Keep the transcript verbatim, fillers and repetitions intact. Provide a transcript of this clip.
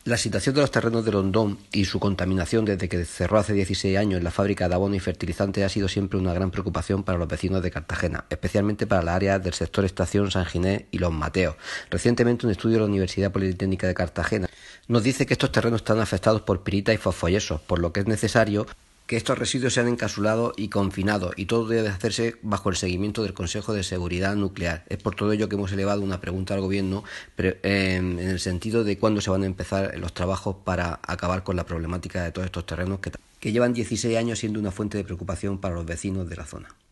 La situación de los terrenos de Rondón y su contaminación desde que cerró hace dieciséis años la fábrica de abono y fertilizantes ha sido siempre una gran preocupación para los vecinos de Cartagena, especialmente para las áreas del sector Estación, San Ginés y Los Mateos. Recientemente un estudio de la Universidad Politécnica de Cartagena nos dice que estos terrenos están afectados por pirita y fosfoyesos, por lo que es necesario que estos residuos sean encapsulados y confinados, y todo debe hacerse bajo el seguimiento del Consejo de Seguridad Nuclear. Es por todo ello que hemos elevado una pregunta al Gobierno en el sentido de cuándo se van a empezar los trabajos para acabar con la problemática de todos estos terrenos que, que llevan dieciséis años siendo una fuente de preocupación para los vecinos de la zona.